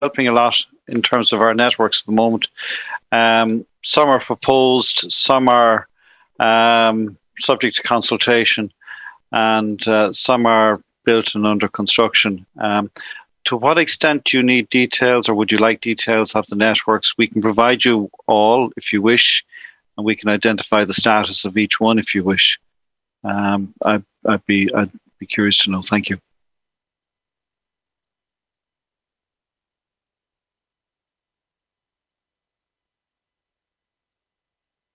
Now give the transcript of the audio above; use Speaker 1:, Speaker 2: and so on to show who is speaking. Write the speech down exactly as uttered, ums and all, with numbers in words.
Speaker 1: developing a lot in terms of our networks at the moment. Um, some are proposed, some are um, subject to consultation, and uh, some are built and under construction. Um, to what extent do you need details, or would you like details of the networks? We can provide you all if you wish, and we can identify the status of each one if you wish. Um, I'd, I'd be I'd be curious to know. Thank you.